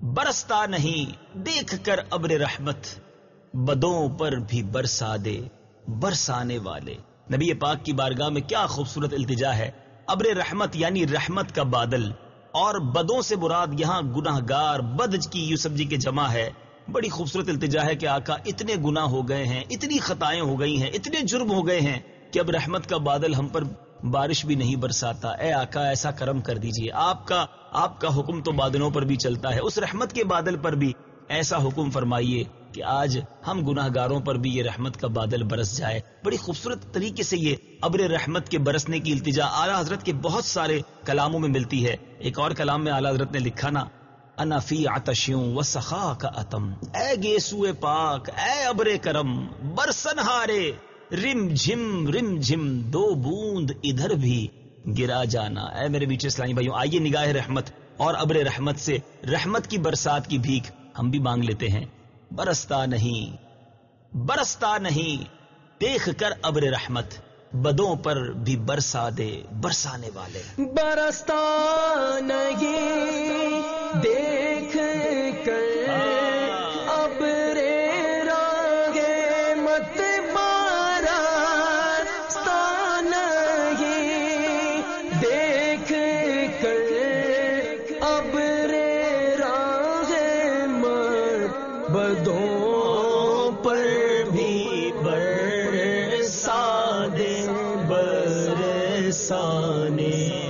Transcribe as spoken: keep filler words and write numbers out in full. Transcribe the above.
برستا نہیں دیکھ کر ابر رحمت، بدوں پر بھی برسا دے برسانے والے. نبی پاک کی بارگاہ میں کیا خوبصورت التجا ہے. ابر رحمت یعنی رحمت کا بادل، اور بدوں سے مراد یہاں گناہ گار، بد کی یوسف جی کے جمع ہے. بڑی خوبصورت التجا ہے کہ آقا اتنے گناہ ہو گئے ہیں، اتنی خطائیں ہو گئی ہیں، اتنے جرم ہو گئے ہیں کہ اب رحمت کا بادل ہم پر بارش بھی نہیں برساتا. اے آقا ایسا کرم کر دیجئے. آپ کا آپ کا حکم تو بادلوں پر بھی چلتا ہے، اس رحمت کے بادل پر بھی ایسا حکم فرمائیے کہ آج ہم گناہ گاروں پر بھی یہ رحمت کا بادل برس جائے. بڑی خوبصورت طریقے سے یہ ابر رحمت کے برسنے کی التجا اعلیٰ حضرت کے بہت سارے کلاموں میں ملتی ہے. ایک اور کلام میں اعلیٰ حضرت نے لکھا نا، انا فی عطشیوں و سخا کا اتم، اے گیسوئے پاک، اے ابر کرم، برسن ہارے رم جھم رم جھم، دو بوند ادھر بھی گرا جانا. اے میرے بیچے اسلامی بھائیوں، آئیے نگاہ رحمت اور ابر رحمت سے رحمت کی برسات کی بھیک ہم بھی مانگ لیتے ہیں. برستا نہیں برستا نہیں دیکھ کر ابر رحمت، بدوں پر بھی برسا دے برسانے والے. برستا نہیں دیکھ کر ابر رحمت، برستا نہیں دیکھ کر ابر رحمت، بدوں پر بھی برسا دے برسانے